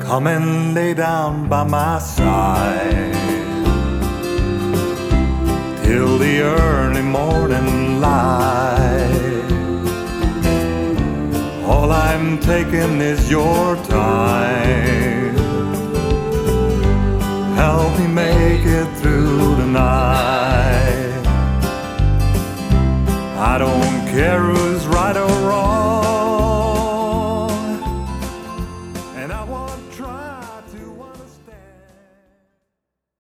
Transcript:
Come and lay down by my side till the early morning light. All I'm taking is your time. Help me make it through the night. I don't care who's right or